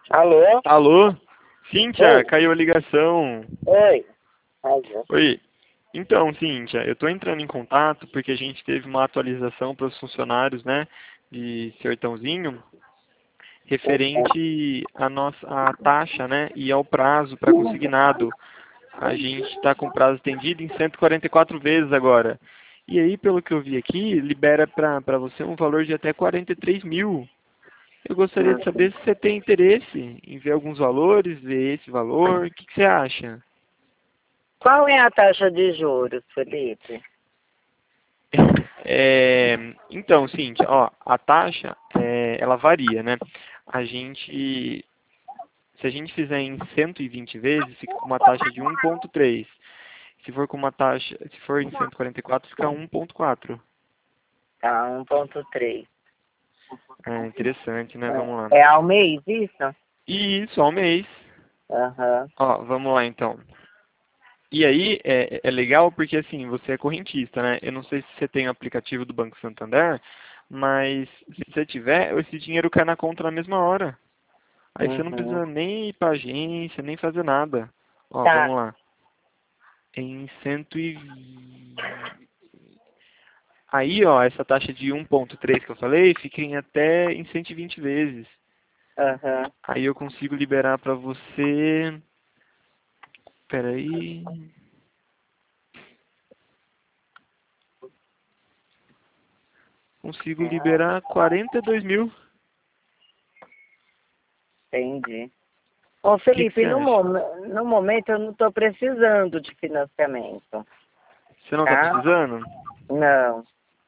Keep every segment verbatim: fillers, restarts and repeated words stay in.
Alô? Alô? Cíntia, Oi. caiu a ligação. Oi. Alô. Oi. Então, Cíntia, eu estou entrando em contato porque a gente teve uma atualização para os funcionários, né, de Sertãozinho, referente à nossa à taxa, né, e ao prazo para consignado. A gente está com prazo estendido em cento e quarenta e quatro vezes agora. E aí, pelo que eu vi aqui, libera para você um valor de até quarenta e três mil. Eu gostaria de saber se você tem interesse em ver alguns valores, ver esse valor. O que, que você acha? Qual é a taxa de juros, Felipe? É, então, Cíntia, ó, a taxa, é, ela varia, né? A gente, se a gente fizer em cento e vinte vezes, fica com uma taxa de um vírgula três. Se for com uma taxa, se for em cento e quarenta e quatro, fica um vírgula quatro. Tá, um ponto três. É interessante, né? Vamos lá. É, é ao mês isso? E isso, ao mês. Aham. Ó, vamos lá então. E aí é, é legal porque assim, você é correntista, né? Eu não sei se você tem o aplicativo do Banco Santander, mas se você tiver, esse dinheiro cai na conta na mesma hora. Aí você não Uhum. precisa nem ir para agência, nem fazer nada. Ó, Tá. vamos lá. Em cento e... Aí, ó, essa taxa de um vírgula três que eu falei, fica em até em cento e vinte vezes. Aham. Aí eu consigo liberar para você... Peraí... Consigo liberar quarenta e dois mil. Entendi. Ô, O que, que Felipe, você no, acha? mom no momento eu não estou precisando de financiamento, Você não está tá? precisando? Não.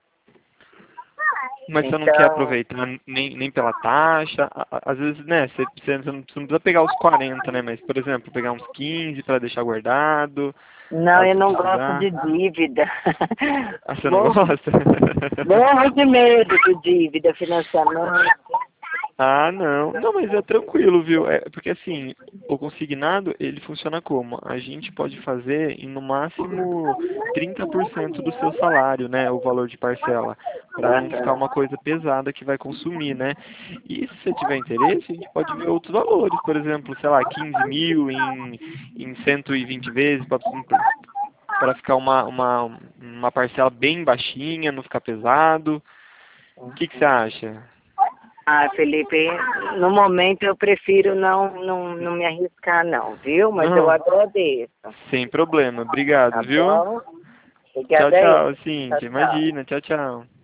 Mas você não quer Então, aproveitar nem, nem pela taxa? A- a- Às vezes, né, você, você não você não precisa pegar os quarenta, né? Mas, por exemplo, pegar uns quinze para deixar guardado, não, caso eu você não gosto precisar. de dívida. Ah, você não Morro, gosta? morro de medo de dívida, financiamento. Ah, não. Não, mas é tranquilo, viu? É, porque assim, o consignado, ele funciona como? A gente pode fazer em no máximo trinta por cento do seu salário, né? O valor de parcela, para não ficar Aham. uma coisa pesada que vai consumir, né? E se você tiver interesse, a gente pode ver outros valores, por exemplo, sei lá, quinze mil em, em cento e vinte vezes, para ficar uma, uma, uma parcela bem baixinha, não ficar pesado. O que, que você acha? Ah, Felipe, no momento eu prefiro não, não, não me arriscar não, viu? Mas eu Não, agradeço, sem problema. Obrigado, tá viu? bom? Tchau, Obrigada aí. tchau, Tchau, Cintia. tchau. Imagina. Tchau, tchau.